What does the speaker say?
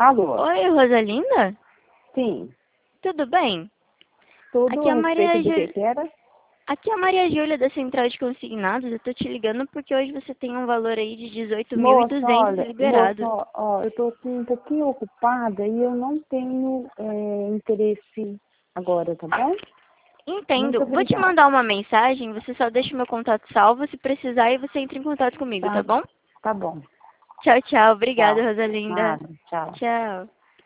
Alô? Oi, Rosalinda? Sim. Tudo bem? Tudo Aqui é a a Maria respeito do Júlia. que era? Aqui é a Maria Júlia da Central de Consignados. Eu tô te ligando porque hoje você tem um valor aí de Moça, 18.200 olha, moça, liberado. ó, eu tô aqui um pouquinho ocupada e eu não tenho interesse agora, tá bom? Muito Entendo. Vou te obrigada. mandar uma mensagem, você só deixa o meu contato salvo. Se precisar, e você entra em contato comigo, tá Tá, bom? tá bom. Tchau, tchau. Obrigada, Tchau. Rosalinda. Nada, tchau. Tchau.